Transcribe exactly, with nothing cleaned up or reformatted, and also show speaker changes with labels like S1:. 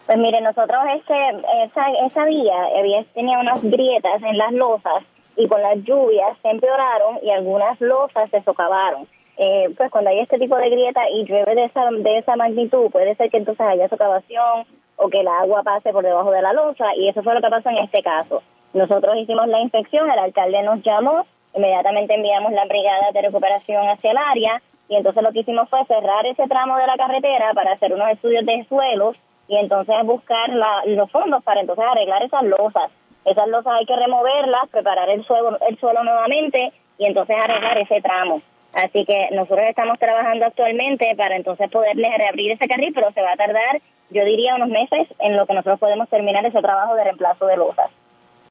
S1: Pues mire, nosotros este, esa, esa vía había, tenía unas grietas en las losas y con las lluvias se empeoraron y algunas losas se socavaron. Eh, pues cuando hay este tipo de grieta y llueve de esa, de esa magnitud, puede ser que entonces haya socavación o que el agua pase por debajo de la losa, y eso fue lo que pasó en este caso. Nosotros hicimos la inspección, el alcalde nos llamó, inmediatamente enviamos la brigada de recuperación hacia el área, y entonces lo que hicimos fue cerrar ese tramo de la carretera para hacer unos estudios de suelos y entonces buscar la, los fondos para entonces arreglar esas losas. Esas losas hay que removerlas, preparar el suelo, el suelo nuevamente y entonces arreglar ese tramo. Así que nosotros estamos trabajando actualmente para entonces poderles reabrir ese carril, pero se va a tardar, yo diría, unos meses en lo que nosotros podemos terminar ese trabajo de reemplazo de losas.